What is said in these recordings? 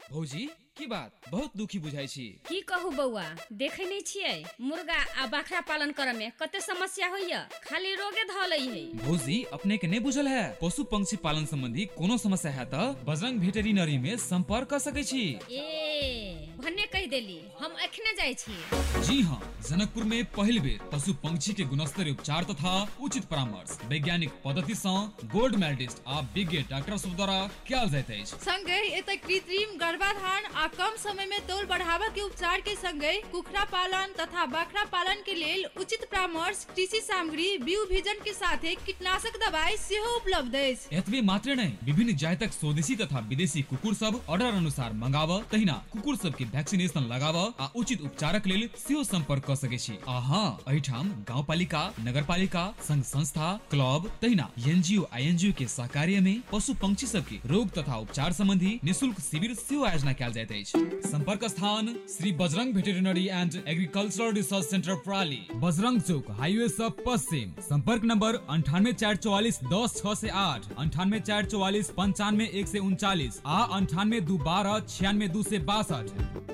भौजी की बात बहुत दुखी बुझाई छी। की कहू बउआ, देखे नहीं छिए मुर्गा आ बकरा पालन करे में कते समस्या होइया, खाली रोगे धलई है। भौजी अपने के नहीं बुझल है, पशु पंक्षी पालन संबंधी कोनो समस्या है तो बजरंग वेटरिनरी में संपर्क कर सके छी। ए भन्ने कह देली, हम अखने जाय छी। जी हाँ, जनकपुर में पहल बेर पशु पंक्षी के गुणस्तरीय उपचार तथा उचित परामर्श वैज्ञानिक पद्धति से गोल्ड मेडलिस्ट आ विज्ञ डॉक्टर सब द्वारा कयल जाइत अछि। संगे एतय कृत्रिम गर्भाधान आ कम समय में तौल बढ़ावा के उपचार के संगे कुखरा पालन तथा बकरा पालन के लेल उचित परामर्श, कृषि सामग्री, बीउ बीजन के साथे कीटनाशक दवाई सेहो उपलब्ध अछि। एतबे मात्र नहीं, विभिन्न जातक स्वदेशी तथा विदेशी कुकुर सब ऑर्डर अनुसार मंगाव, तहिना कुकुर सब के वैक्सीनेशन लगाव आ उचित उपचारक लेल सेहो संपर्क कर सके छी। आहा एहिठाम गाँव पालिका, नगर पालिका, संघ संस्था, क्लब, तहिना एनजीओ आईएनजीओ के सहकार्य में पशु पंक्षी सब के रोग तथा उपचार संबंधी निःशुल्क शिविर सेहो आयोजना कयल जाइत अछि। संपर्क स्थान Shri Bajrang veterinary and agricultural research centre Prali, Bajrang Chowk, highway सब पश्चिम। संपर्क नंबर 9844 10 6 से 8, 9844 95 1 से 39 आ 98 212 96 2 से 62।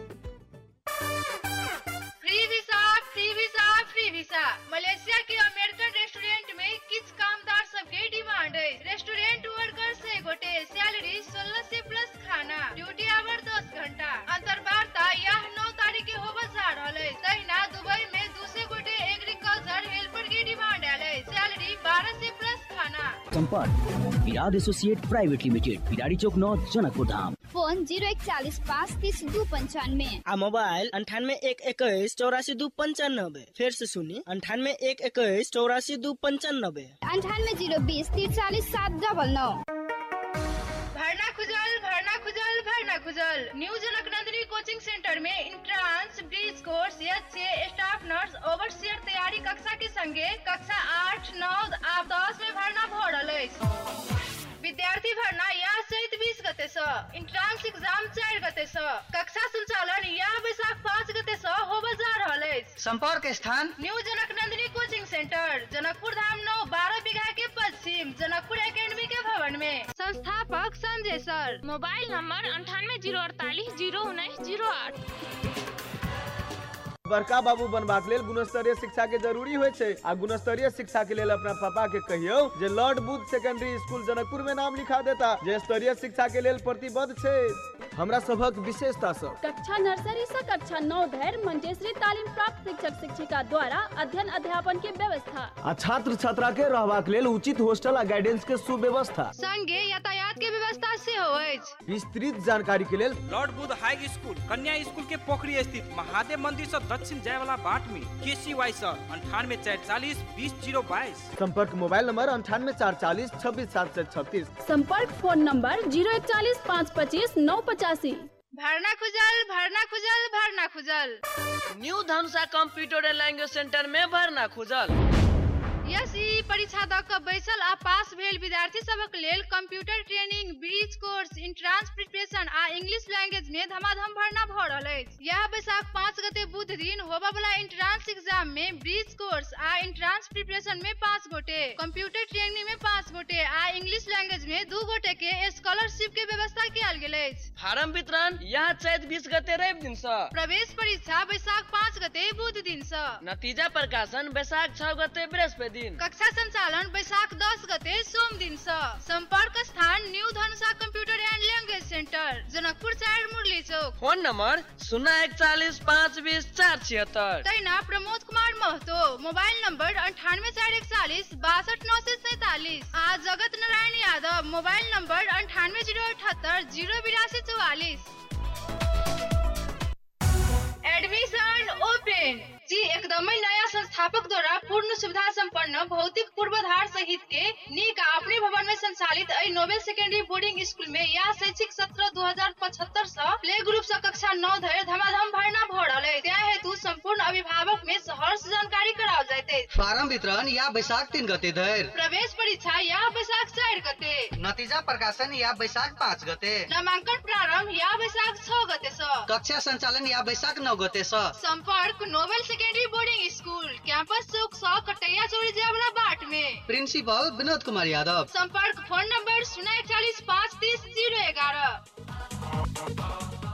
फ्री वीसा मलेशिया के अमेरिकन रेस्टोरेंट में किछ कामदार सबके डिमांड है। रेस्टोरेंट वर्कर से गोटे, सैलरी 16 से प्लस, खाना, ड्यूटी आवर 10 घंटा। अंतर्वार्ता यह 9 तारीख के होबे जा रहल है। तहिना दुबई में 200 गोटे एग्रीकल्चर हेल्पर के डिमांड है, सैलरी 12 से प्लस, खाना। संपर्क Virat associate private limited, Biradi Chowk 9, Janakpur Dham. Phone 0140 530 295 आ मोबाइल 98 121 84 295। फिर से सुनी 98 121 84 295, 98 020 43 799। भरना खुजल new Janak Nandini coaching centre में entrance, bridge course, HA, staff nurse, overseer तैयारी कक्षा के संगे कक्षा 8, 9 आ 10 में भरना भ रहल अछि। विद्यार्थी भरना या सहित 20 गते से, इंट्रांस एग्जाम 4 गते से, कक्षा संचालन या बैसाख 5 गते से होबे जा रहल अछि। संपर्क स्थान new Janak Nandini coaching centre, Janakpur Dham 9, 12 bigha के पश्चिम, जनकपुर एकेडमी के भवन में। संस्थापक संजय सर। Mobile number 98 048 019 08। बड़का बाबू बनबाक लेल गुणस्तरीय शिक्षा के जरूरी होय छै आ गुणस्तरीय शिक्षा के लेल अपना पापा के कहियो जे lord Buddha secondary school Janakpur में नाम लिखा देता, जे स्तरीय शिक्षा के लेल प्रतिबद्ध छै। हमरा सबक विशेषता सब कक्षा नर्सरी से कक्षा 9 धरि मंटेश्वरी तालीम प्राप्त शिक्षक शिक्षिका द्वारा अध्ययन अध्यापन के व्यवस्था आ छात्र छात्रा के रहबाक लेल उचित हॉस्टल आ गाइडेंस के सुव्यवस्था, संगे यातायात के व्यवस्था सेहो अछि। विस्तृत जानकारी के लेल लॉर्ड बुद्ध हाई स्कूल, कन्या स्कूल के पोखरी स्थित महादेव मंदिर से दक्षिण जाय वाला बाट में, KCY 98 440 20 022। संपर्क मोबाइल नंबर 98 440 26 736। संपर्क फोन नंबर 0140 525 985। भरना खुजल new Dhanusha computer and language centre में भरना खुजल। एसई परीक्षा द क बैसल आ पास भेल विद्यार्थी सबक लेल computer training, bridge course, entrance preparation आ इंग्लिश लैंग्वेज में धमाधम भरना भ रहल अछि। यह बैसाख 5 गते बुध दिन होबा वाला इंट्रांस एग्जाम में ब्रिज कोर्स आ इंट्रांस प्रिपरेशन में 5 गोटे, कंप्यूटर ट्रेनिंग में 5 गोटे आ इंग्लिश लैंग्वेज में 2 गोटे के स्कॉलरशिप के व्यवस्था कयल गेल अछि। फारम वितरण यहाँ चैत 20 गते रवि दिन से, प्रवेश परीक्षा बैसाख 5 गते बुध दिन से, नतीजा प्रकाशन बैसाख 6 गते बृहस्पति दिन, कक्षा संचालन बैसाख 10 गते सोम दिन से। संपर्क स्थान new Dhanusha computer and language centre, Janakpur 4 Murali Chowk. Phone number 0140 520 476। तैना प्रमोद कुमार महतो। मोबाइल नंबर 98 441 62 947 आ Jagat Narayan Yadav. Mobile number 98 078 082 44। Admission open जी एकदम नया संस्थापक द्वारा पूर्ण सुविधा संपन्न भौतिक पूर्वाधार सहित के नीक अपने भवन में संचालित नोबेल सेकेंडरी बोर्डिंग स्कूल में या शैक्षिक सत्र 2075 से प्ले ग्रुप से कक्षा 9 धरि धमाधम भरना भ रहल है। त्या हेतु संपूर्ण अभिभावक में सहर्ष जानकारी कराओल जाते। फारम वितरण या बैसाख 3 गते धरि, प्रवेश परीक्षा या बैसाख 4 गते, नतीजा प्रकाशन या बैसाख 5 गते, नामांकन प्रारंभ या बैसाख 6 गते से, कक्षा संचालन या बैसाख 9 गते से। संपर्क Nobel secondary boarding school, campus Chowk 100 Kataiya Chauri जावला बाट में। प्रिंसिपल विनोद कुमार यादव। संपर्क फोन नंबर 0140 530 011।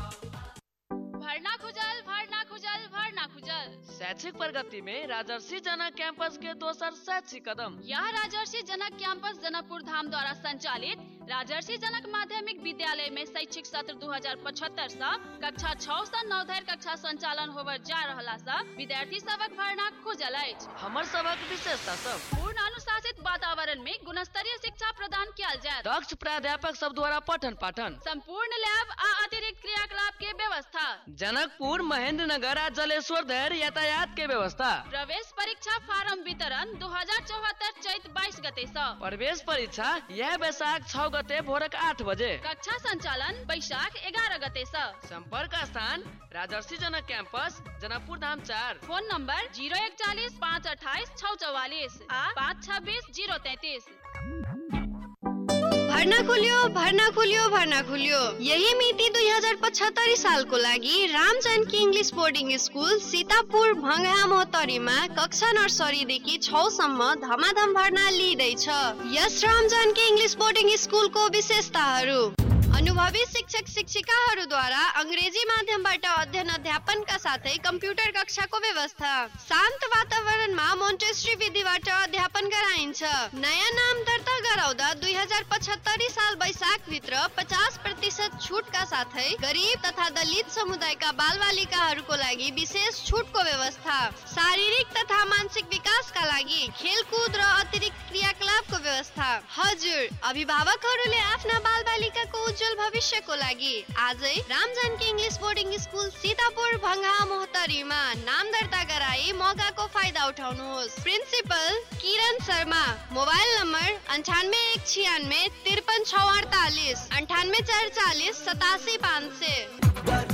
भरना खुजल। शैक्षिक प्रगति में राजर्षि जनक कैंपस के दोसर शैक्षिक कदम। यह राजर्षि जनक कैंपस जनकपुर धाम द्वारा संचालित राजर्षि जनक माध्यमिक विद्यालय में शैक्षिक सत्र 2075 से कक्षा 6 से 9 धरि कक्षा संचालन होवर जा रहला से विद्यार्थी सबक भरना खुजल अछि। हमर सबक विशेषता सब पूर्ण अनुशासित वातावरण में गुणस्तरीय शिक्षा प्रदान किया जाए। दक्ष प्राध्यापक सब द्वारा पठन पाठन, संपूर्ण लैब आ अतिरिक्त क्रियाकलाप के व्यवस्था। जनकपुर, महेंद्र नगर आ जलेश्वर धरि यातायात के व्यवस्था। प्रवेश परीक्षा फार्म वितरण 2074 चैत 22 गते से। प्रवेश परीक्षा यह बैसाख 6 गते भोरक 8 बजे। कक्षा संचालन बैसाख 11 गते से। संपर्क स्थान Rajarshi Janak campus Janakpur Dham 4। Phone number 041 528 644 आ 526 033। भर्ना खुलियो यही मिति 2075 साल को लागि Ram Janaki English boarding school Sitapur Bhanga मोहतरीमा कक्षा नर्सरी देखि 6 सम्म धमाधम भर्ना लिइदैछ। यस Ram Janaki English boarding school को विशेषताहरू: अनुभवी शिक्षक शिक्षिकाहरूद्वारा अंग्रेजी माध्यमबाट अध्ययन अध्यापनका साथै कम्प्युटर कक्षाको व्यवस्था। शान्त वातावरणमा मोन्टेसरी विधिबाट अध्यापन गराइन्छ। नयाँ नाम दर्ता गराउँदा 2075 साल वैशाख भित्र 50% छुटका साथै गरीब तथा दलित समुदायका बालबालिकाहरूको लागि विशेष छुटको व्यवस्था। शारीरिक तथा मानसिक विकासका लागि खेलकुद र अतिरिक्त क्रियाकलापको व्यवस्था। हजुर, अभिभावकहरूले आफ्ना बालबालिकाको उज्जवल भविष्यको लागि आजै Ram Janaki English boarding school Sitapur Bhanga मोहतरीमा नाम दर्ता गराई मौकाको फाइदा उठाउनुहोस्। प्रिन्सिपल किरण शर्मा। मोबाइल नम्बर 98 196 53 648 98 440 87 500।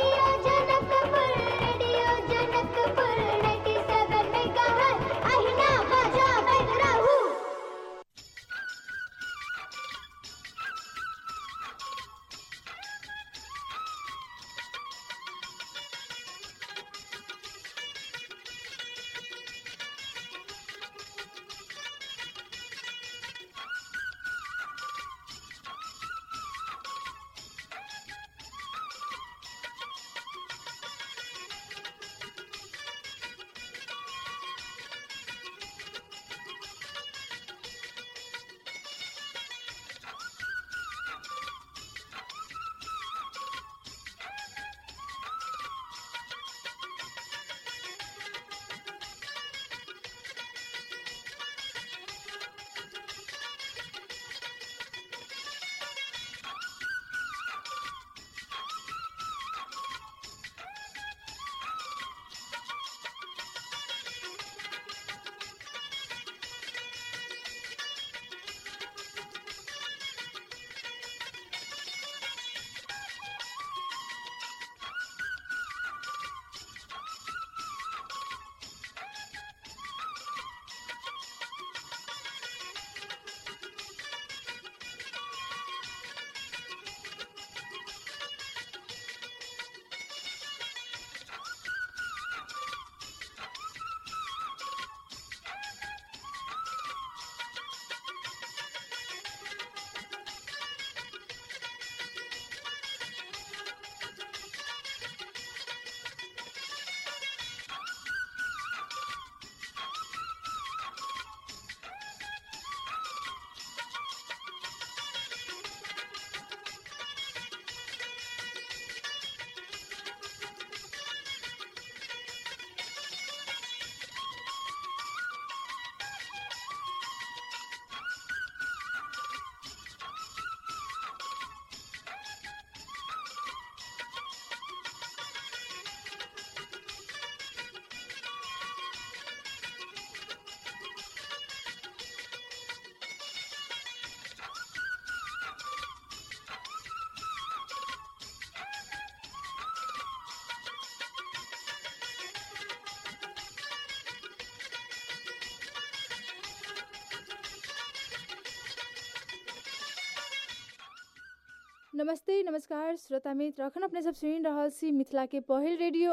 नमस्ते नमस्कार श्रोता मित्र, अखन अपने सब सुनि रहल छी मिथिला के पहिल रेडियो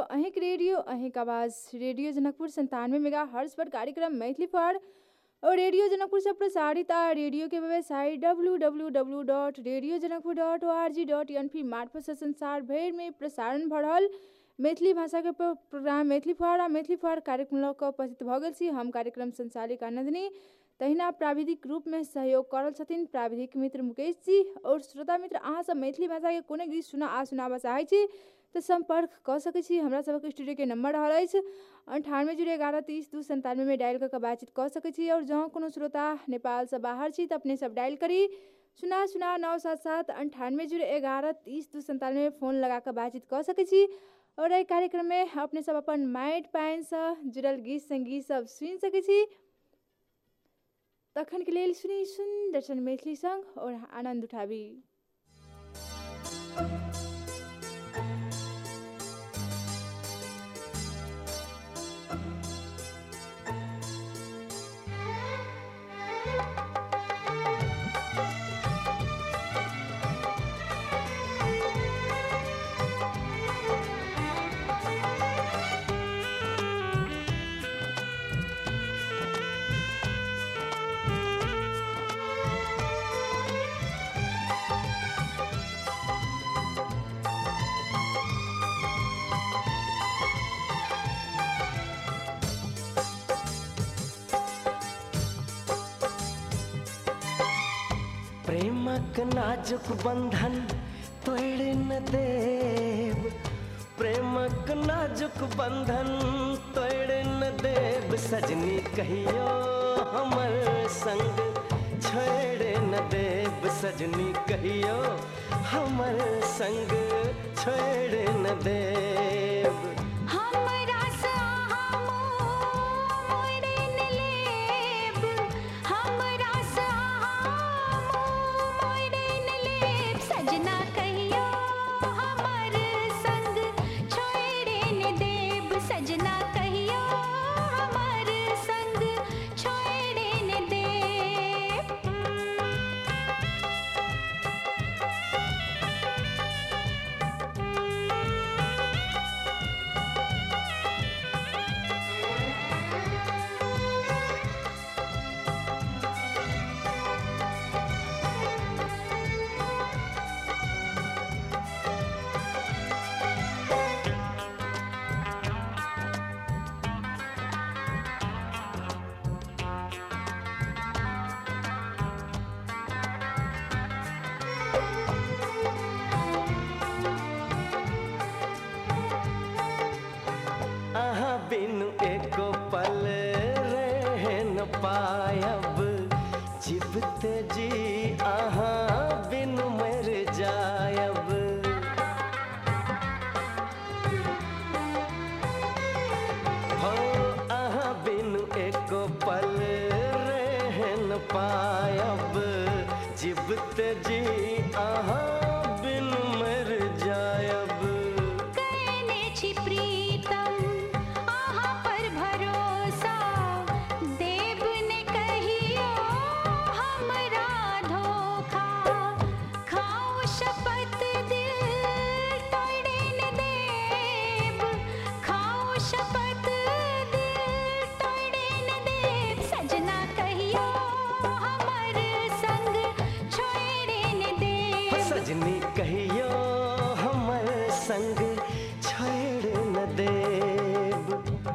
अहिंक आवाज रेडियो जनकपुर 97 मेगाहर्ट्ज पर कार्यक्रम मैथिली फॉर और रेडियो जनकपुर से प्रसारित आ रेडियो के वेबसाइट www.radiojanakpur.org.np मार्फत से संसार भर में प्रसारण भ रहल मैथिली भाषा के प्रोग्राम मैथिली फुहार आ मैथिली फुहार कार्यक्रम लऽ कऽ उपस्थित भऽ गेल छी हम कार्यक्रम संचालिका नंदिनी। तहिना प्राविधिक रूप में सहयोग करल छथिन प्राविधिक मित्र मुकेश जी। और श्रोता मित्र अहाँ सब मैथिली भाषा के कोनो गीत सुनाबऽ चाहै छी तो संपर्क कऽ सकै छी। हमरा सबके स्टूडियो के नंबर रहल अछि 98011130 में डायल करके बातचीत कऽ सकै छी। और जहाँ कोनो श्रोता नेपाल से बाहर छी तो अपने सब डायल करी 00977 98011130 में फोन लगा कर बातचीत कर सकै छी। और एहि कार्यक्रम में अपने सब अपन माटि पानि से जुड़ल गीत संगीत सब सुनि सकै छी। तखन के लेल सुनी सुन्दर सन मैथिली संग और आनंद उठाबी। प्रेमक नाजुक बंधन तोड़ न देव, प्रेमक नाजुक बंधन तोड़ न देव, सजनी कहियो हमर संग छोड़ न देव, सजनी कहियो हमर संग छोड़ न देव। बिनु एको पल रह न पायब, जीवते जी आहाँ बिनु मर जायब। हो आहाँ बिनु एको पल रह न पायब, जीवते जी आहाँ बिनु मर जायब। सजनी कहियो हमर संग छोड़ न देव।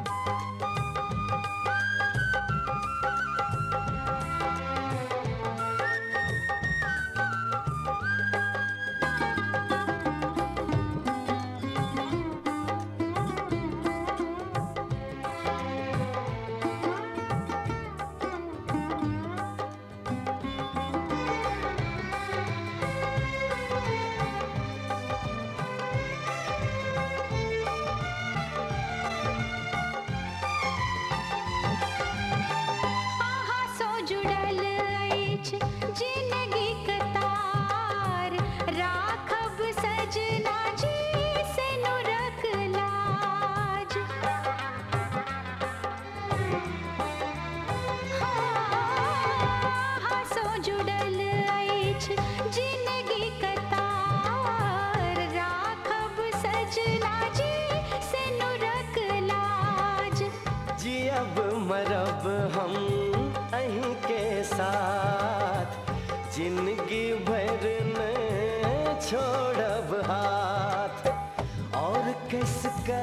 मरब हम अहीं के साथ, जिंदगी भर न छोड़ब हाथ। और किस कर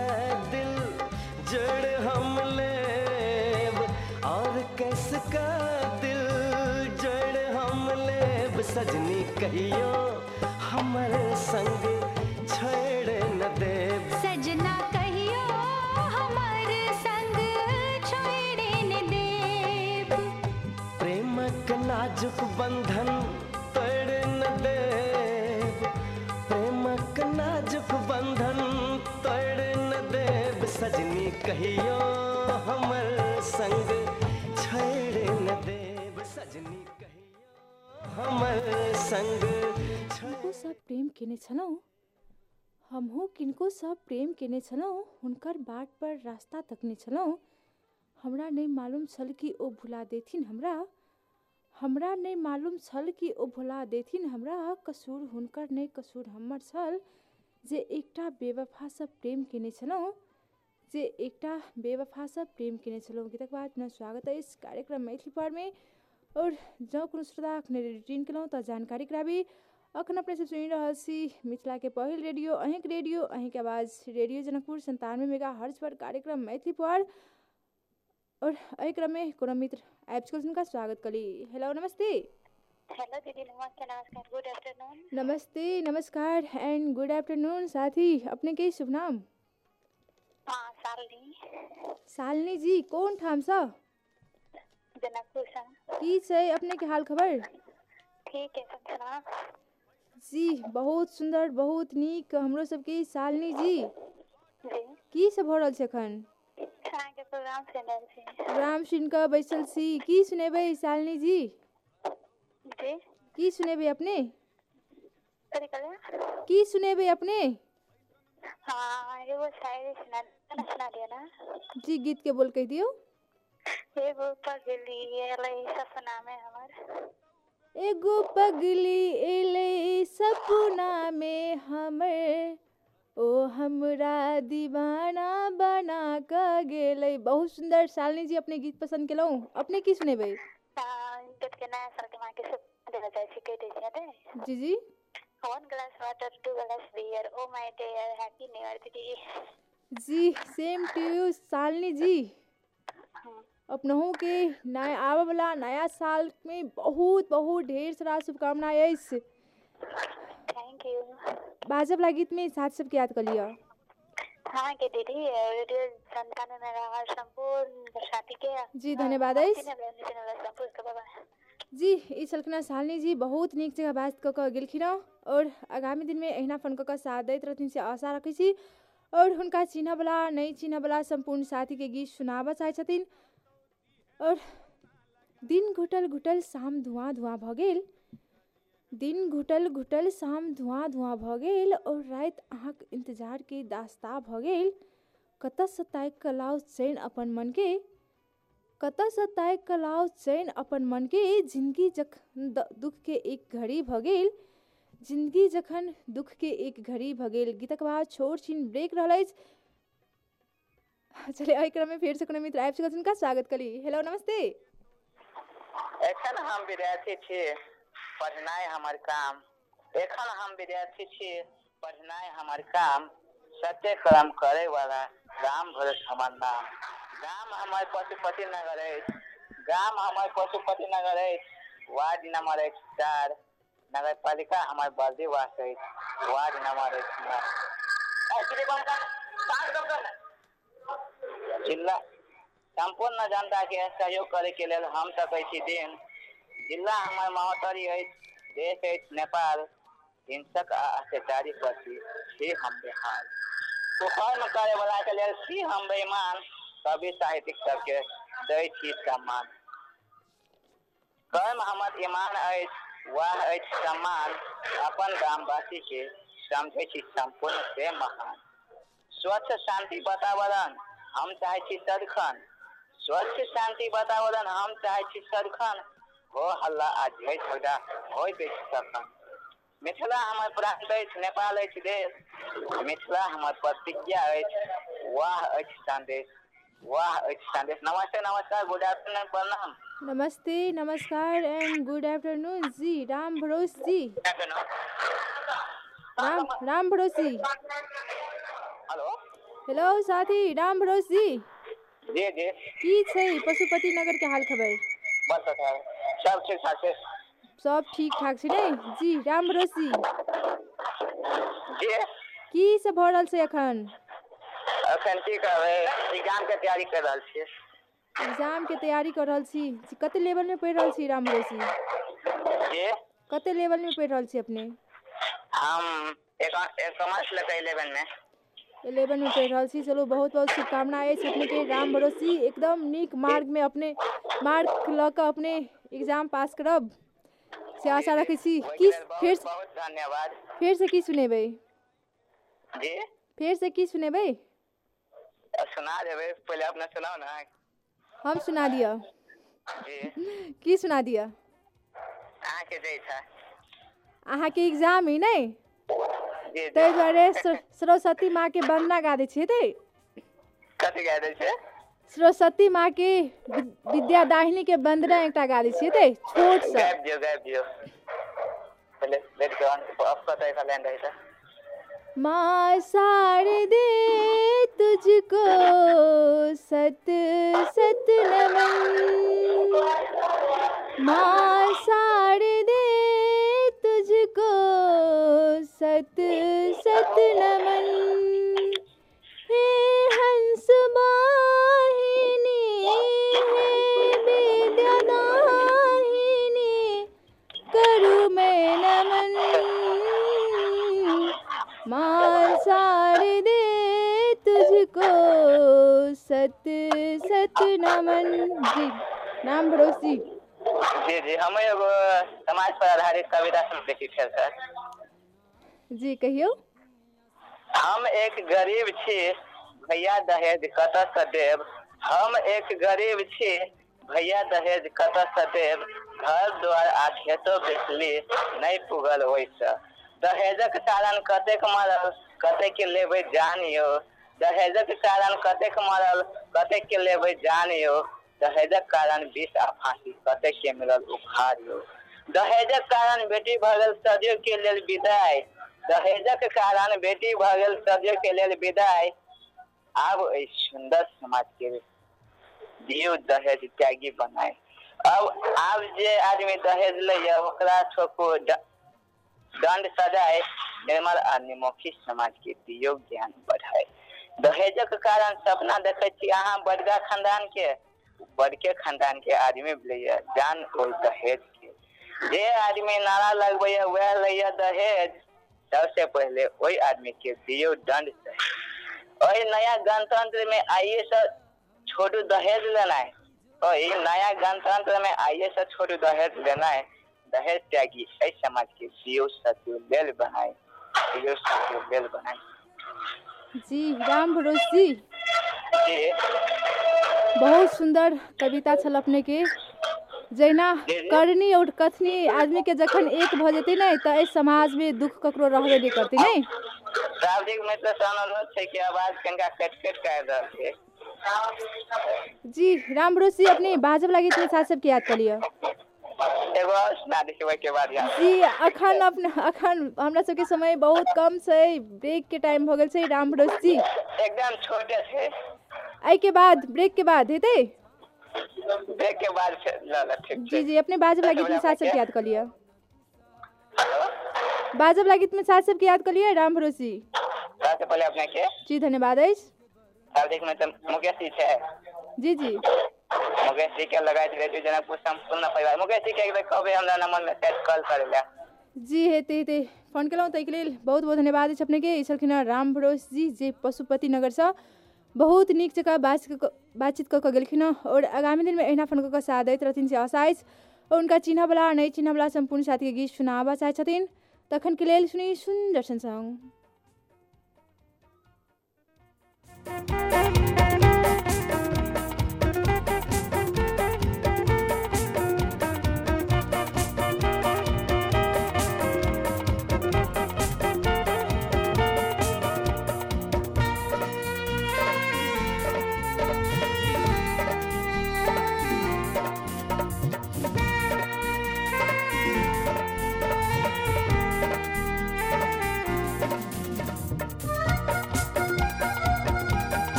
कैसका दिल जड़ हम लेब सजनी कहियो हमर संग छोड़ न देब सजना कहियो हमर संग छोड़ न देब प्रेमक नाजुक बंधन तोड़ न देब प्रेमक नाजुक बंधन तोड़ न देब सजनी कहियो हमर संग छोड़ न देब सजनी कहियो हमर संग किनको सब प्रेम केने छलौं हमहूँ किनको सब प्रेम केने छलौं हुनकर बाट पर रास्ता तकने छलौं हमरा नहीं मालूम छल कि ओ भुला देथिन हमरा नहीं मालूम छल कि ओ भुला देथिन हमरा कसूर हुनकर नहीं कसूर हमर छल जे एकटा बेवफा सब प्रेम केने छलौं गीतक बाद अपना स्वागत है इस कार्यक्रम मैथिली पर में और जँ कोनो श्रोता अखने रिटर्न केलौं तऽ जानकारी कराबी अखन अपने सब सुनि रहल छी मिथिला के पहिल रेडियो अहीं के आवाज रेडियो जनकपुर 97 मेगाहर्ट्ज पर कार्यक्रम मैथिली पर और एहि क्रम में कोनो मित्र आबि चुकल हुनका स्वागत करी। हेलो नमस्ते। हेलो दीदी नमस्कार गुड आफ्टरनून। नमस्ते नमस्कार एंड गुड आफ्टरनून। साथी अपने के शुभ नाम? हाँ सालनी जी कौन ठाम सा? जनकपुर सा। की छै अपने के हाल खबर? ठीक है सब सुना जी बहुत सुंदर बहुत नीक हमरो सबके सालनी जी की सब भऽ रहल छै एखन? के प्रोग्राम सुनल छी। प्रोग्राम सुन कऽ बैसल छी की सुनेबै सालनी जी? की सुनेबै अपने? की सुनेबै अपने? हाँ एगो शायरी सुना दिया ना जी गीत के बोल कह दियो। एगो पगली एलै सपना में हमर एगो पगली एलै सपना में हमर ओ हमरा दीवाना बना के गेलै। बहुत सुंदर सालनी जी अपने गीत पसंद केलौं अपने की सुनेबै? गीत के नया साल के मां के सब देना चाहे छी कह दै छियै जी जी। 1 glass water 2 glass beer oh my dear happy new year दीदी। जी same to you Shalini ji. अपनहु के नया आवे वाला नया साल में बहुत बहुत ढेर सारा शुभकामनाएं अछि। Thank you. बाजब वाला गीत में साथ सबके याद कर लिया। हाँ के दीदी रेडियो 97 मेगाहर्ट्ज संपूर्ण साथी के जी धन्यवाद अछि। जी ई छलखिन सालनी जी बहुत नीक जगह बात कऽ कऽ गेलखिन और आगामी दिन में अहिना फोन कऽ कऽ साथ दैत रहथिन से आशा रखै छी और हुनका चिन्ह वाला नहीं चिन्ह वाला संपूर्ण साथी के गीत सुनाबऽ चाहै छथिन। और दिन घुटल घुटल शाम धुआं धुआं भऽ गेल दिन घुटल घुटल शाम धुआं धुआं भऽ गेल और रात अहाँक इंतजार के दास्ता भऽ गेल। कतऽसँ ताकि कऽ लाउ चैन अपन मन के कतऽसँ ताकि कऽ लाउ चैन अपन मन के जिंदगी जखन दुख के एक घड़ी भऽ गेल जिंदगी जखन दुख के एक घड़ी भऽ गेल। गीतक बाद छोट छीन ब्रेक रहल अछि। चलिए एहि क्रम में फेर से कोनो मित्र आबि चुकल जिनका स्वागत करी। हेलो नमस्ते। एखन हम विद्यार्थी छी पढ़नाइ हमर काम एखन हम विद्यार्थी छी पढ़नाइ हमर काम सत्य कर्म करे वाला राम भरत हमर नाम। गाम हमर पशुपति नगर अछि गाम हमर पशुपति नगर अछि वार्ड नंबर 4 नगर पालिका हमर बर्दीवास अछि वार्ड नंबर 9। जिला संपूर्ण जनता के सहयोग करे के लेल हम सकै छी दिन। जिला हमर महोत्तरी अछि देश अछि नेपाल हिंसक आ अत्याचारी प्रति छी हम बेहाल। कुकर्म करे वाला के लेल छी हम बेईमान कवि साहित्यिक सबके दै छी सम्मान। कर्म हमर ईमान अछि वह अछि सम्मान अपन गामवासी के समझै छी संपूर्ण से महान। स्वच्छ शांति वातावरण हम चाहे छी सदखन स्वच्छ शांति वातावरण हम चाहे छी सदखन हो हल्ला आ झगड़ा झगड़ा होय बेच सकन। मिथिला हमर प्रांत अछि नेपाल अछि देश मिथिला हमर प्रतिज्ञा अछि वाह अछि संदेश। नमस्ते नमस्कार गुड आफ्टरनून प्रणाम। नमस्ते नमस्कार and good afternoon ji. Ram Bharos ji Ram Bharos ji. Hello hello साथी राम भरोस जी। जी जी की छै पशुपति नगर के हाल खबर? बस सब ठीक ठाक छै। सब ठीक ठाक छै ने? जी राम भरोसी जी की सब भऽ रहल छै एखन? अखन की करबै, एग्जाम के तैयारी कर रहल छियै। एग्जाम के तैयारी कर रहल छी। कते लेवल में पढ़ि रहल छी राम भरोसी? जी कते लेवल में पढ़ि रहल छी अपने? हम एक कॉमर्स लेके 11 में 11 में पढ़ि रहल छी। चलो बहुत बहुत शुभकामनाएं अछि अपने के राम भरोसी। एकदम नीक मार्ग में अपने मार्क लऽ कऽ अपने एग्जाम पास करब से आशा रखै छी। की बहुत धन्यवाद। फेर से की सुनेबै? जी फेर से की सुनेबै? सुना देबै, पहले अपने सुनाओ ना। हम सुना दिया? जी की सुना दिया? अहाँ के दै छै अहाँ के एग्जाम ही नहीं जी ताहि दुआरे सरस्वती माँ के वंदना गा दै छियै। कथी गा दै छै? सरस्वती माँ के विद्यादाहिनी के वंदना एकटा गा दै छियै। छोट सा गाबि दियौ पहले बैठ के ऑफ कर दे लाइन रही था। माँ शारदे तुझको सत सत नमन, माँ शारदे तुझको सत सत नमन, हे हंस वाहिनी हे विद्यादाहिनी करूँ मैं नमन, माँ शारदे तुझको सत सत नमन। जी नाम भरोसी। जी जी हम एगो समाज पर आधारित कविता सुनते छी फेर सर। जी कहियो। हम एक गरीब छी भैया दहेज कतऽ सँ देब, हम एक गरीब छी भैया दहेज कतऽ सँ देब, घर द्वार आ खेतो बेचली नहीं पुगल ओइसँ, दहेजक कारण कतेक मरल कतेक के लेबै जान यौ, दहेजक कारण कतेक मरल कतेक के लेबै जान यौ, दहेजक कारण विष आ फांसी कतेक के मिलल उपहार यौ, दहेजक कारण बेटी भऽ गेल सदियों के लेल विदाई, दहेजक कारण बेटी भऽ गेल सदियों के लेल विदाई, आब एहि सुंदर समाज के दियौ दहेज त्यागी बनाए। अब जे आदमी दहेज लैया ओकरा ठोको दंड सजाए, निर्मल आ निमुखी समाज के दियौ ज्ञान बढ़ाए। दहेजक कारण सपना देखै छी अहाँ बड़का खानदान के, बड़के खानदान के आदमी लैया जान ओहि दहेज के, जे आदमी नारा लगबैया वह लैया दहेज, सबसे पहले वही आदमी के दियो दंड सही। ओही नया गणतंत्र में आइए से छोड़ू दहेज लेना है, ओही नया गणतंत्र में आइए से छोड़ू दहेज लेना है, दहेज त्यागी एहि समाज के दियो सत्य लेल बनाए, दियो सत्य लेल बनाए। जी राम भरोसी जी बहुत सुंदर कविता छल अपने के। जहिना करनी और कथनी आदमी के जखन एक भऽ जेतै ने तऽ एहि समाज में दुख ककरो रहबे नहीं करतै नहीं। शाब्दिक मित्र से अनुरोध छै कि आवाज कनिका कट कर रहल छै। जी राम भरोसी अपने बाजब लागी तो साथ सबके याद कर लिया। एगो सुना देबै के बाद याद। जी अखन हमरा सबके समय बहुत कम छै, ब्रेक के टाइम भऽ गेल छै राम भरोसी। एकदम छोटे छै। एहि के बाद ब्रेक के बाद हेतै? ब्रेक के बाद ठीक जी जी अपने बाजब लागी तो साथ सबके याद कर लिया। बाजब लागी तो साथ सबके याद कर लिया राम भरोसी। सबसे पहले अपने के जी धन्यवाद अछि। शाब्दिक मित्र मुकेश जी छै। जी जी मुकेश जी के लगाइत रेडियो जनकपुर संपूर्ण परिवार, मुकेश जी के एक बेर कहबै हमरा नंबर में सेट कॉल करैला। जी हेतै फोन केलहुँ ताहिके लेल बहुत बहुत धन्यवाद अछि अपने के। ई छलखिन राम भरोस जी जे पशुपति नगर से बहुत नीक जकाँ बातचीत कऽ गेलखिन हँ और आगामी दिन में एहिना फोन कऽ साथ दैत रहथिन से आशा अछि। और उनका चिन्हवला नहीं चिन्हवला संपूर्ण साथी के गीत सुनाबऽ चाहै छथिन तखन के लेल सुनी सुन्दर सन सॉन्ग।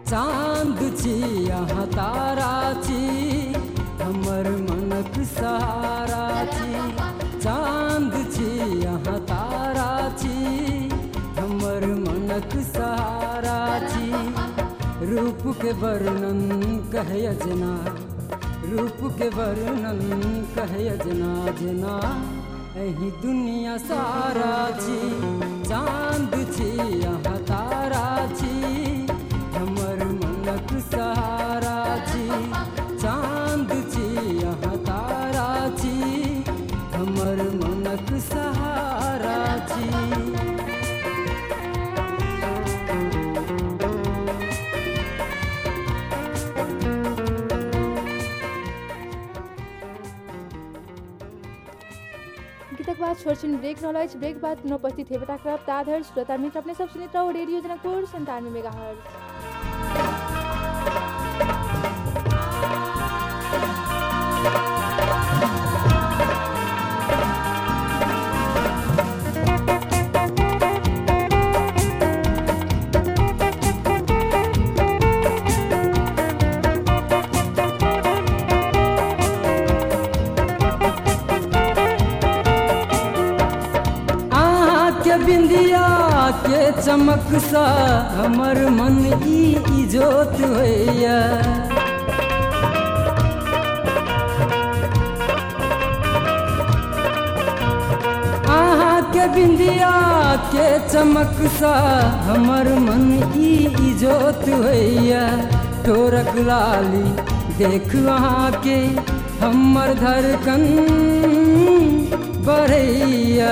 चाँद छी यहाँ तारा छी हमर मनक सहारा छी चाँद छी यहाँ तारा छी हमर मनक सहारा छी रूप के वर्णन कहे जना रूप के वर्णन कहे जना जना एही दुनिया सारा छी चाँद छी यहाँ तारा छी हमर मनक सहारा छी चाँद छी यहाँ तारा छी हमर मनक सहारा छी। गीतक बाद छोट छिन ब्रेक रहल अछि। ब्रेक बाद पुनः उपस्थित हेबे करब ताधर श्रोता मित्र अपने सब सुनैत रहू रेडियो जनकपुर 97 मेगाहर्ट्ज। बिंदिया के चमक सा हमर मन ई जोत होइया आहाँ के बिंदिया के चमक सा हमर मन ई जोत होइया तोरक लाली देख वहाँ के हमर धड़कन बढ़ैया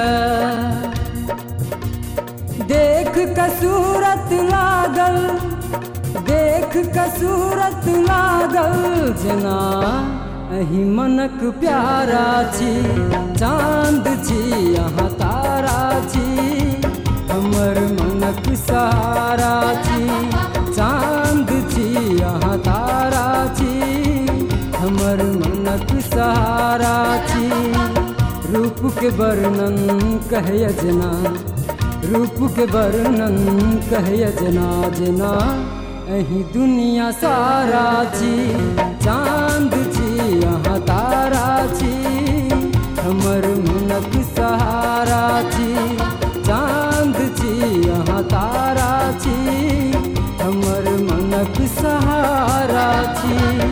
देख कसूरत लागल देख कसूरत लागल जना अही मनक प्यारा छी चाँद छी यहाँ तारा छी हमर मनक सहारा छी चाँद छी यहाँ तारा छी हमर मनक सहारा छी रूप के वर्णन कहे जना रूप के वर्णन कहे जना जना अही दुनिया सारा छी चाँद छी यहाँ तारा छी हमर मनक सहारा छी चाँद छी यहाँ तारा छी हमर मनक सहारा छी।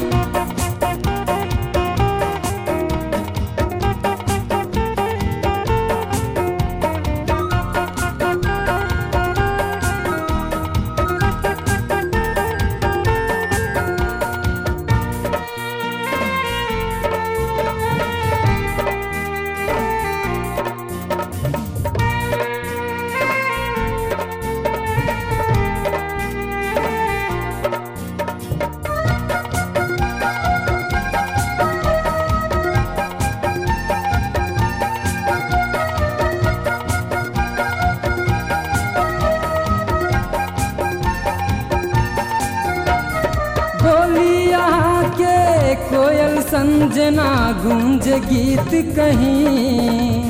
कोयल संजना गूंज गीत कहीं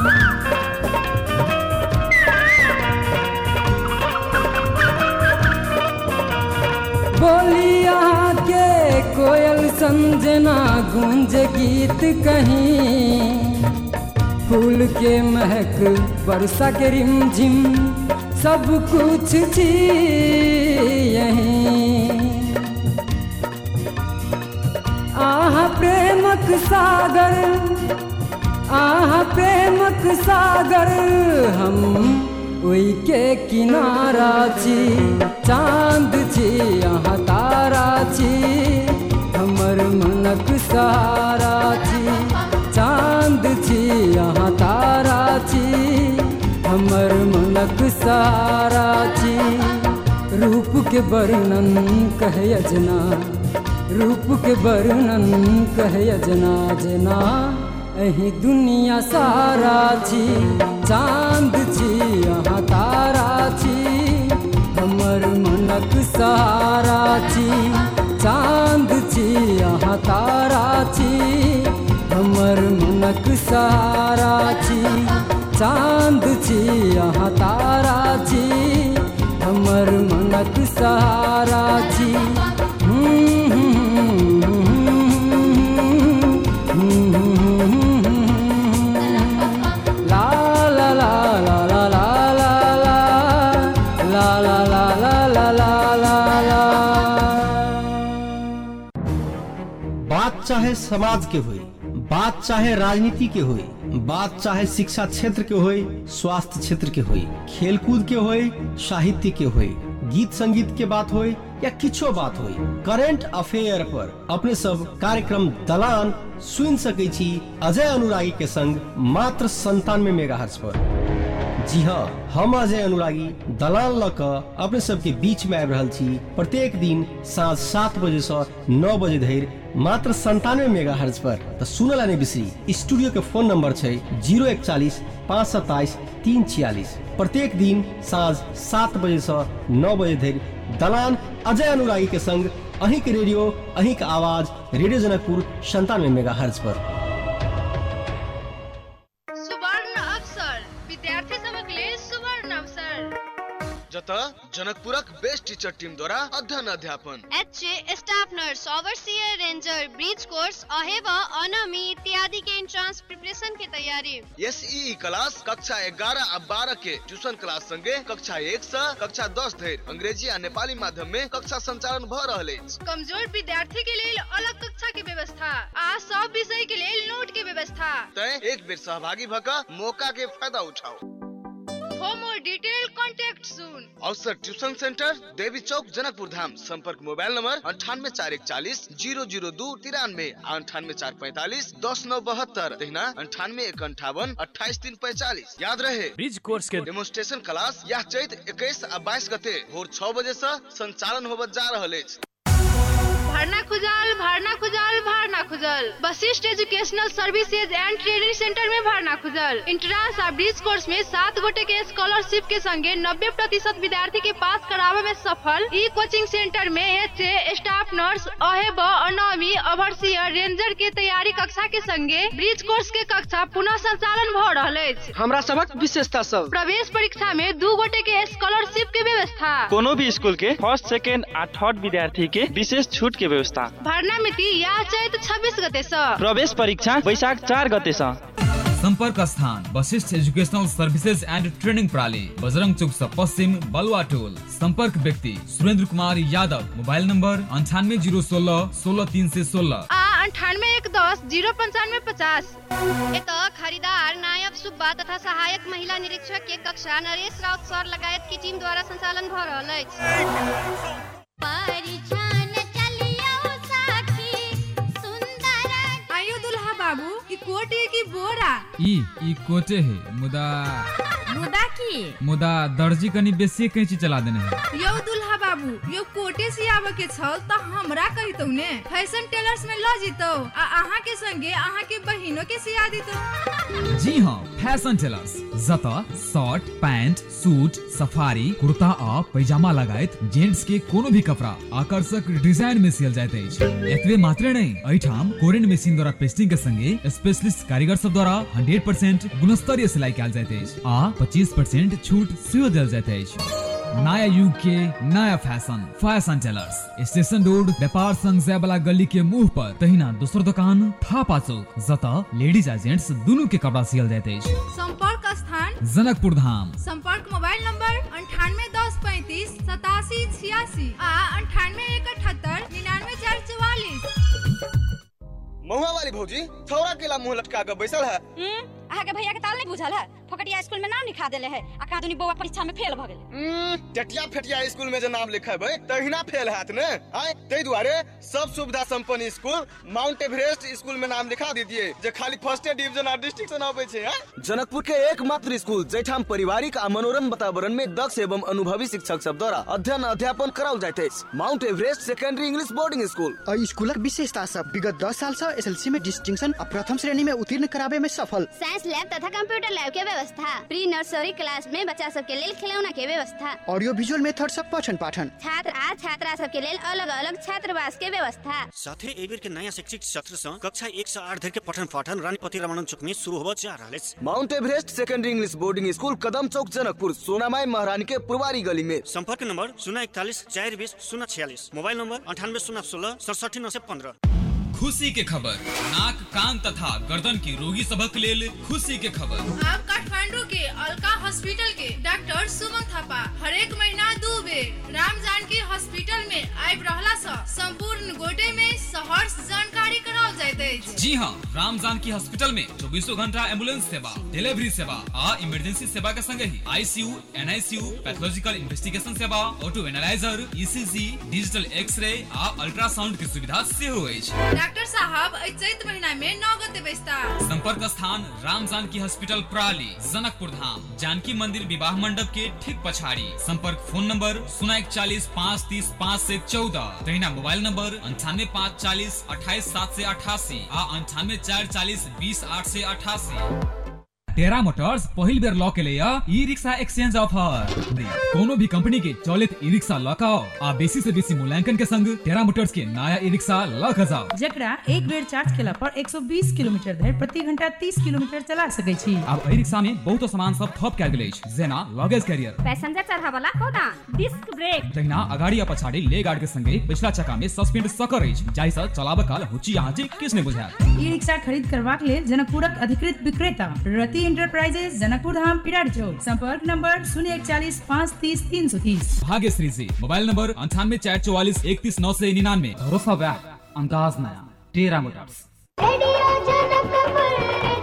बोली यहाँ के कोयल संजना गूंज गीत कहीं फूल के महक वर्षा के रिमझिम सब कुछ छी यहीं आहा प्रेमक सागर आहा प्रेमक सागर हम ओई के किनारा छी चाँद छी यहाँ तारा छी हमर मनक सहारा छी चाँद छी यहाँ तारा छी हमर मनक सहारा छी रूप के वर्णन कहे जना रूप के वर्णन कहे जना जना अही दुनिया सारा छी चाँद छी यहाँ तारा छी हमर मनक सहारा छी चाँद छी यहाँ तारा छी हमर मनक सहारा छी चाँद छी यहाँ तारा छी हमर मन जीवनक सहारा छी। ला ला ला ला ला ला ला ला ला ला ला ला ला। बात चाहे समाज के होई, बात चाहे राजनीति के होई, बात चाहे शिक्षा क्षेत्र के होई, स्वास्थ्य क्षेत्र के होई, खेलकूद के होई, साहित्य के होई, गीत संगीत के बात होई या किछो बात होई, करेंट अफेयर पर अपने सब कार्यक्रम दलान सुन सकै छी अजय अनुरागी के संग मात्र 97 मेगाहर्ट्ज पर। जी हाँ, हम अजय अनुरागी दलाल ल क अपने सबके बीच में आबि रहल छी प्रत्येक दिन साँझ 7 बजे से 9 बजे धरि मात्र 97 मेगाहर्ट्ज पर। तो सुनला नहीं बिसरी, स्टूडियो के फोन नंबर छै 041 527 346। प्रत्येक दिन साँझ 7 बजे से 9 बजे धरि दलान अजय अनुरागी के संग अहीं के रेडियो, अहीं के आवाज, रेडियो जनकपुर 97 मेगाहर्ट्ज पर। जता जनकपुरक बेस्ट टीचर टीम द्वारा अध्ययन अध्यापन, HA staff nurse, overseer, ranger, bridge course, अहेव, अनमी इत्यादि के एंट्रेंस प्रिपरेशन की तैयारी। एसईई क्लास कक्षा 11 आ 12 के ट्यूशन क्लास संगे कक्षा 1 से कक्षा 10 धरि अंग्रेजी आ नेपाली माध्यम में कक्षा संचालन भ रहल अछि। कमजोर विद्यार्थी के लेल अलग कक्षा के व्यवस्था आ सब विषय के लेल नोट के व्यवस्था। तै एक बेर सहभागी भ क मौका के फायदा उठाओ। For more detail, contact soon. Awasar tuition centre, Devi Chowk, Janakpur Dham. संपर्क मोबाइल नंबर 984140 002 93 98 445 10972 तहिना 98 158 28 345। याद रहे ब्रिज कोर्स के डेमोन्स्ट्रेशन क्लास यह चैत 21 आ 22 गते भोर 6 बजे से संचालन होबत जा रहल अछि। भरना खुजल Vashishtha educational services and training centre में भरना खुजल। इंट्रांस और ब्रिज कोर्स में 7 गोटे के स्कॉलरशिप के संगे 90% विद्यार्थी के पास करावे में सफल। ई कोचिंग सेंटर में एचए स्टाफ नर्स, अहेब, अनमी, ओवरसियर, रेंजर के तैयारी कक्षा के संगे ब्रिज कोर्स के कक्षा पुनः संचालन भ रहल अछि। हमरा सबक विशेषता सब, प्रवेश परीक्षा में 2 गोटे के स्कॉलरशिप के व्यवस्था, कोनो भी स्कूल के फर्स्ट, सेकेंड आ थर्ड विद्यार्थी के विशेष छूट के व्यवस्था। भरना मिति या चैत 26 गते से, प्रवेश परीक्षा वैशाख 4 गते से। संपर्क स्थान Vashishtha educational services and training प्रणाली, बजरंग चौक से पश्चिम, बलुआ टोल। संपर्क व्यक्ति सुरेंद्र कुमार यादव। मोबाइल नंबर 980116 16316 आ 9810 09550। एतऽ खरीदार नायब सुब्बा तथा सहायक महिला निरीक्षक के कक्षा नरेश राउत सर लगायत की टीम द्वारा संचालन भ रहल अछि। बाबू ई कोटे की बोरा ई कोटे है मुदा की दर्जी कनी बेसी कैंची चला देने है। यो दुल्हा बाबू यो कोटे सियाबे के छल त हमरा कहितौ ने, फैशन टेलर्स में ल जितौ आ अहाँ के संगे अहाँ के बहिनो के सिया दितौ। जी हां, फैशन टेलर्स जता shirt, pant, suit, safari, kurta आ पैजामा लगायत जेंट्स के कोनो भी कपड़ा आकर्षक डिजाइन में सियल जाइत अछि। एतबे मात्र नहीं, एठाम कोरियन मशीन द्वारा पेस्टिंग के संगे स्पेशलिस्ट कारीगर सब द्वारा 100% गुणस्तरीय सिलाई कैल जाइत अछि आ 25% छूट सेहो देल जाइत अछि। नया युग के नया फैशन टेलर्स, स्टेशन रोड, व्यापार संघ जयवाला गली के मुंह पर, तहिना दोसर दुकान थापा चौक, जता लेडीज आ जेंट्स दुनू के कपड़ा सियल जाइत अछि। संपर्क स्थान जनकपुर धाम। संपर्क मोबाइल नंबर 981035 8786 आ 9878 99444। महुआ वाली भौजी थोड़ा केला मुंह लटका के बैसल है। अहाँ के भैया के ताल नहीं बुझल है, फकटिया स्कूल में नाम लिखा देले है आ कादुनी बौआ परीक्षा में फेल भ गेले। टटिया फेटिया स्कूल में जे नाम लिखेबै तहिना फेल हैत ने। आय तै दुआरे सब सुविधा संपन्न स्कूल माउंट एवरेस्ट स्कूल में नाम लिखा दीजिए जे खाली फर्स्ट डिवीजन आ डिस्ट्रिक्ट से आबै छै। जनकपुर के एकमात्र स्कूल जैठाम पारिवारिक आ मनोरम वातावरण में दक्ष एवं अनुभवी शिक्षक सब द्वारा अध्ययन अध्यापन कराओल जाइत अछि। Mount Everest secondary English boarding school. स्कूलक विशेषता सब विगत 10 साल से एसएलसी में डिस्टिंक्शन और प्रथम श्रेणी में उत्तीर्ण करावे में सफल। साइंस लैब तथा कंप्यूटर लैब के व्यवस्था, प्री नर्सरी क्लास में बच्चा सब के लेल खिलौना के व्यवस्था, ऑडियो विजुअल मेथड सब पठन पाठन, छात्र आ छात्रा सब के लेल अलग अलग छात्रावास के व्यवस्था। साथे एबेर के नया शैक्षिक सत्र से कक्षा 1 से 8 धरि के पठन पाठन रानीपति रमणन चौक में शुरू होबे जा रहल अछि। Mount Everest secondary English boarding school Kadam Chowk Janakpur, Sonamai महारानी के पुरवारी गली में। संपर्क नंबर 041 420 046, मोबाइल नंबर 9816 67 915। खुशी के खबर, नाक कान तथा गर्दन की रोगी सबक लेल खुशी के खबर। आप काठमांडू के अलका हॉस्पिटल के डॉक्टर सुमन थापा हरेक महीना 2 बेर राम जानकी हॉस्पिटल में आबि रहला सँ संपूर्ण गोटे में सहर्ष जानकारी कराओल जाइत अछि। जी हां, राम जानकी हॉस्पिटल में 24 घंटा एम्बुलेंस सेवा, डिलीवरी सेवा आ इमरजेंसी सेवा के संगे ही आईसीयू, एनआईसीयू, पैथोलॉजिकल इन्वेस्टिगेशन सेवा, auto analyser, ECG, digital x-ray आ अल्ट्रासाउंड के सुविधा सेहो अछि। डॉक्टर साहब चैत महीना में 9 गते बैसता। संपर्क स्थान राम जानकी हॉस्पिटल प्राली, जनकपुर धाम, जानकी मंदिर विवाह मंडप के ठीक पछाड़ी। संपर्क फोन नंबर 041 530 5 से 14, तहिना मोबाइल नंबर 98 540 28 7 से 88 आ 98 440 20 8 से 88। टेरा मोटर्स पहिल बेर लॉ के लिए ई रिक्शा एक्सचेंज ऑफर। कोनो भी कंपनी के चलित ई रिक्शा लॉकाओ आ बेसी से बेसी मूल्यांकन के संग टेरा मोटर्स के नया ई रिक्शा लॉक जाओ, जकरा एक बेर चार्ज केला पर 120 किलोमीटर धरि प्रति घंटा 30 किलोमीटर चला सकै छी। अब ई रिक्शा में बहुत सामान सब थप कैल गेल अछि, जेना लगेज कैरियर, पैसेंजर चढ़ावला खोदा, डिस्क ब्रेक, तहिना अगाड़ी आ पछाड़ी ले गार्ड के संगे पिछला चक्का में सस्पेंड सकर अछि, जाहि सँ चलाबे काल हुची आहाँ जे किछ नै बुझायत। ई रिक्शा खरीद करबाक लेल जनकपुरक अधिकृत विक्रेता रति इंटरप्राइजेज, जनकपुर धाम, पिराड चौक। संपर्क number 041 530 330। Bhagyashree ji, mobile number 98 444 31 9 से 99। भरोसा बैक, अंदाज नया, Terra Motors. Radio Janakpur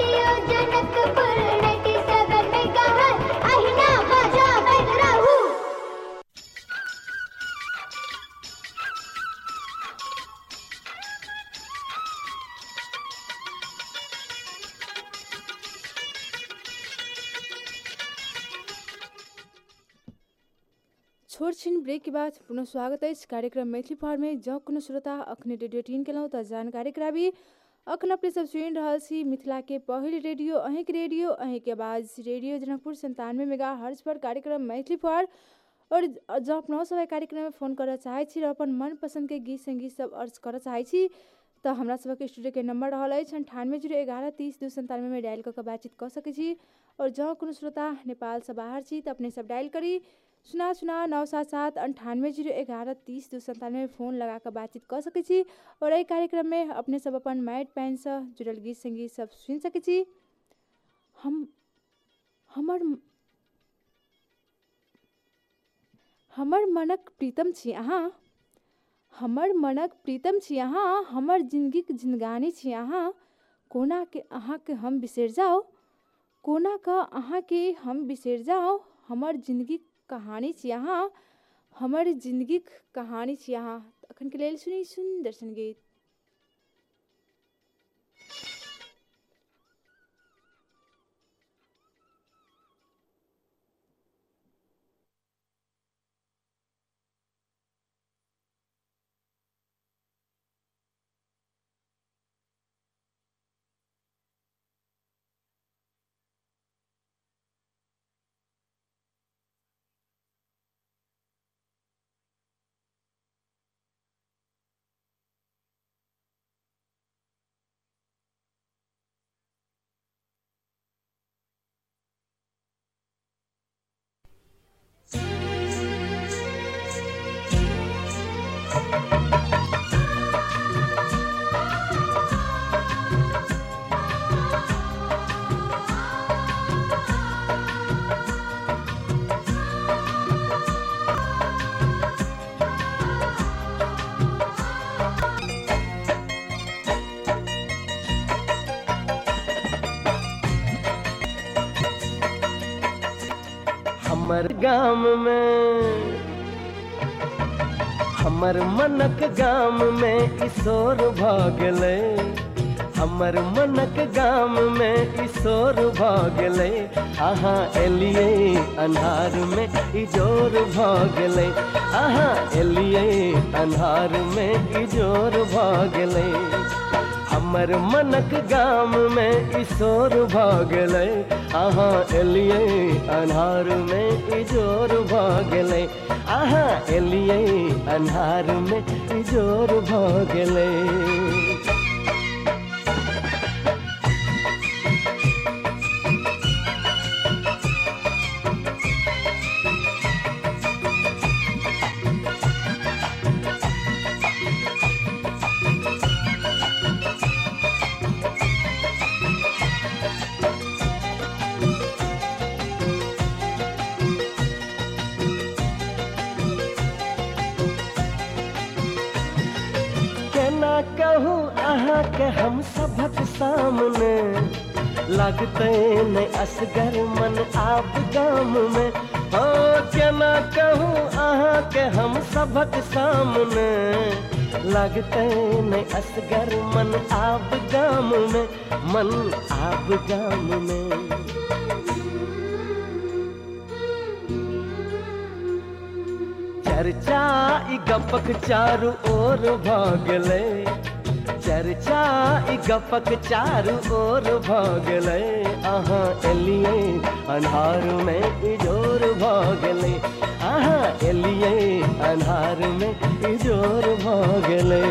97 megahertz, अहिना बजाबैत रहू। छोट छिन ब्रेक के बाद पुनः स्वागत है कार्यक्रम मैथिली फॉर में। जँ कोनो श्रोता अखने रेडियो टीन केलहुँ तऽ जानकारी कराबी अखन अपने सब सुनि रहल छी मिथिला के पहिल रेडियो अहीं के आवाज रेडियो जनकपुर 97 मेगाहर्ट्ज पर कार्यक्रम मैथिली फॉर। और जँ अपना सब कार्यक्रम में फोन करऽ चाहै छी अपन मनपसंद के गीत संगीत सब अर्ज करऽ चाहै छी तऽ हमरा सबके स्टूडियो के नंबर रहल अछि 98 011 30 297 में डायल कऽ बातचीत कऽ सकै छी। और जँ कोनो श्रोता नेपाल से बाहर छी तऽ अपने सब डायल करी 00977 98 011 30 297 में फोन लगा कर बातचीत कर सकै छी। और एहि कार्यक्रम में अपने सब अपन माइट पैन से जुड़ल गीत संगीत सब सुनि सकै छी। हमर मनक प्रीतम छी अहाँ, हमर मनक प्रीतम छी अहाँ, हमर जिंदगीक जिंदगानी छी अहाँ, कोना के अहाँ के हम बिसरि जाओ, कोना का अहाँ के हम बिसरि जाओ, हमर जिंदगी कहानी छी अहाँ, हमर जिंदगीक कहानी छी अहाँ। अखन के लेल सुनी सुंदर सन गीत। हमर गाम में, हमर मनक गाम में ईशोर भ गेलै, हमर मनक गाम में ईशोर भ गेलै, अहाँ एलियै अन्हार में इजोर भ गेलै, अहाँ एलियै अन्हार में इजोर भ गेलै। हमर मनक गाम में ईशोर भागले अहाँ एलिए अन्हार में इजोर भागले अहाँ एलिए अन्हार में इजोर भागले कहूँ अहाँ के हम सबक सामने लगते न असगर मन आप गाम में हो केना कहूँ अहाँ के हम सबक सामने लगते न असगर मन आप गाम में मन आप गाम में चर्चा ई गपक चारू ओर भागले चर्चा ई गपक चारू ओर भागले अहाँ एलिए अन्हार में इजोर भागले अहाँ एलिए अन्हार में इजोर भागले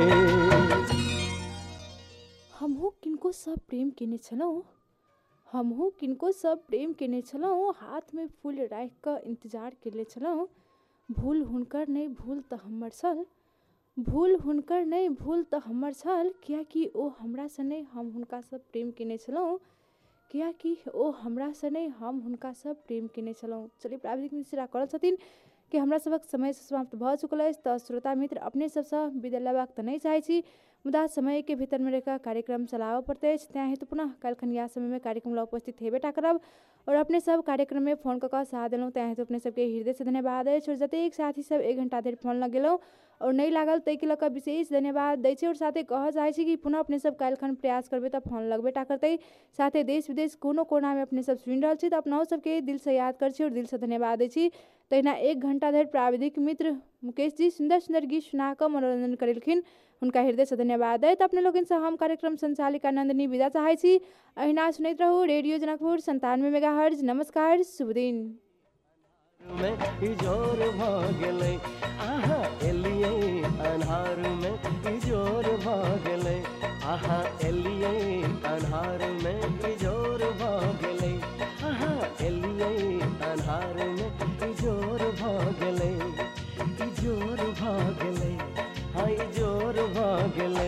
हमहु किनको सब प्रेम केने छलहुँ हमहु किनको सब प्रेम केने छलहुँ हाथ में फूल राखि कऽ इंतजार केले छलहुँ भूल हुनकर नहीं भूल तऽ हमर छल भूल हुनकर नहीं भूल तऽ हमर छल कियाकि ओ हमरा सँ नहीं हम हुनका सब प्रेम केने छलहुँ कियाकि ओ हमरा सँ नहीं हम हुनका सब प्रेम केने छलहुँ। चलिए प्राविधिक मिश्रा करल छथिन कि हमरा सबक समय समाप्त भऽ चुकल अछि तऽ श्रोता मित्र अपने सबसँ विदा लेबाक तऽ नहीं चाहै छी मुदा समय के भीतर में रहकर कार्यक्रम चलाबऽ पड़ते तेँ हेतु पुनः काल्हिखन इएह समय में कार्यक्रम ला उपस्थित हेबेटा करब और अपने सब कार्यक्रम में फोन कऽ साथ देलहुँ तेँ हेतु अपने सबके हृदय से धन्यवाद अछि और जतेक साथी सब 1 घंटा धरि फोन लगेलहुँ और नहीं लागल ताहि के लऽ कऽ विशेष धन्यवाद दै छी और साथे कहऽ चाहै छी कि पुनः अपने सब काल्हिखन प्रयास करबै तऽ फोन लगबेटा करतै साथे देश विदेश कोनो कोना में अपने सब सुनि रहल छी तऽ अपनाओ सबके दिल से याद कर छी और दिल से धन्यवाद दै छी। तहिना 1 घंटा धरि प्राविधिक मित्र मुकेश जी सुंदर सुंदर गीत सुना कऽ मनोरंजन करेलखिन हुनका हृदय से धन्यवाद है। तो अपने लोगन से हम कार्यक्रम संचालिका नंदिनी विदा चाहै छी अहिना सुनैत रहू रेडियो जनकपुर 97 मेगाहर्ट्ज। नमस्कार शुभ दिन। में इजोर भागले आहा एलिए अन्हार में इजोर भागले आहा एलिए अन्हार में इजोर भागले आहा एलिए अन्हार में इजोर भागले इजोर भागले हाय इजोर भागले।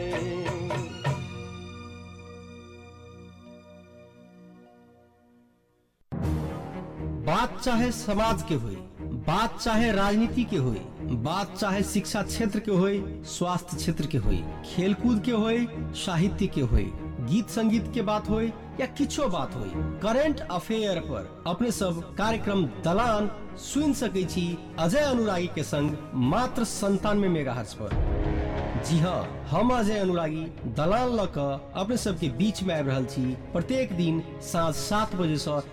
बात चाहे समाज के होई बात चाहे राजनीति के होई बात चाहे शिक्षा क्षेत्र के होई स्वास्थ्य क्षेत्र के होई खेलकूद के होई साहित्य के होई गीत संगीत के बात होई या किछो बात होई करेंट अफेयर पर अपने सब कार्यक्रम दलान सुन सकै छी अजय अनुरागी के संग मात्र 97 मेगाहर्ट्ज पर। जी हाँ, हम अजय अनुरागी दलान लऽ कऽ अपने सबके बीच में आबि रहल छी प्रत्येक दिन साँझ 7 बजे से